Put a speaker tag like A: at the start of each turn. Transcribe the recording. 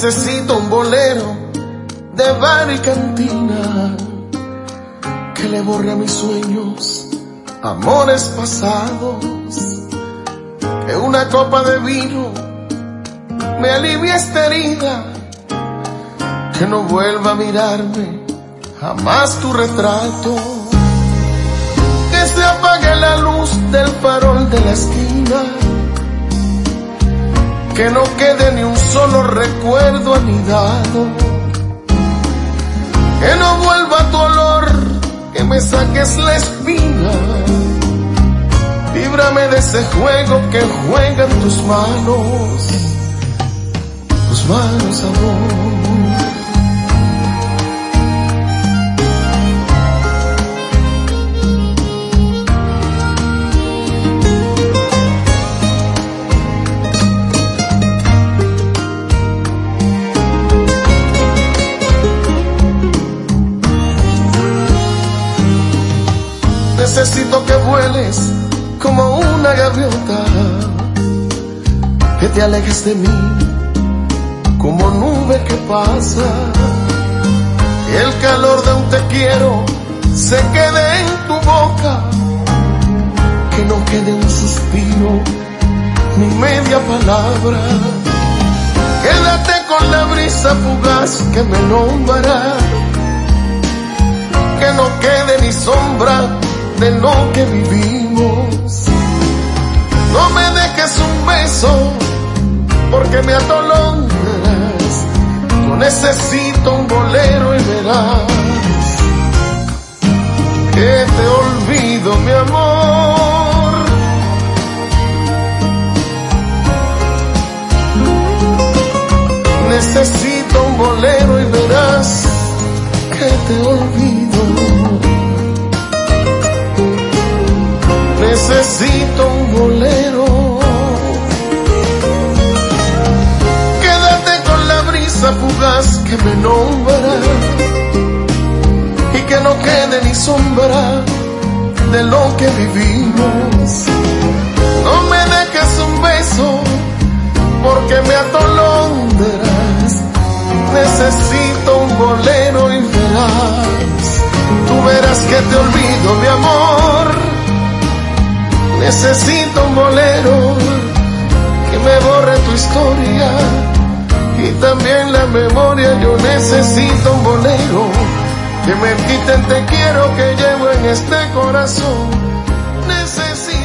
A: Necesito un bolero de bar y cantina que le borre a mis sueños, amores pasados. Que una copa de vino me alivie esta herida, que no vuelva a mirarme jamás tu retrato. Que se apague la luz del farol de la esquina, que no quede ni un solo recuerdo anidado. Que no vuelva tu olor, que me saques la espina. Líbrame de ese juego que juegan tus manos, amor. Necesito que vueles como una gaviota, que te alejes de mí como nube que pasa, que el calor de un te quiero se quede en tu boca, que no quede un suspiro ni media palabra. Quédate con la brisa fugaz que me nombra, que no quede ni sombra de lo que vivimos. No me dejes un beso porque me atolondras. Yo necesito un bolero y verás que te olvido, mi amor. Necesito un bolero y verás que te olvido. Necesito un bolero. Quédate con la brisa fugaz que me nombra, y que no quede ni sombra de lo que vivimos. No me dejes un beso porque me atolondras. Necesito un bolero y verás, tú verás que te olvido, mi amor. Necesito un bolero que me borre tu historia y también la memoria. Yo necesito un bolero que me quite el te quiero que llevo en este corazón. Necesito